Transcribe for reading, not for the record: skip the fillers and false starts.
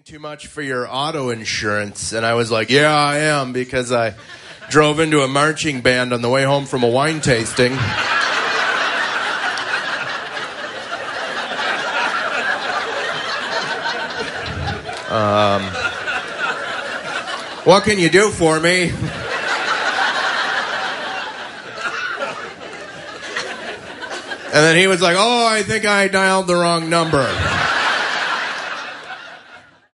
too much for your auto insurance? And I was like, yeah, I am, because I drove into a marching band on the way home from a wine tasting. What can you do for me? And then he was like, oh, I think I dialed the wrong number.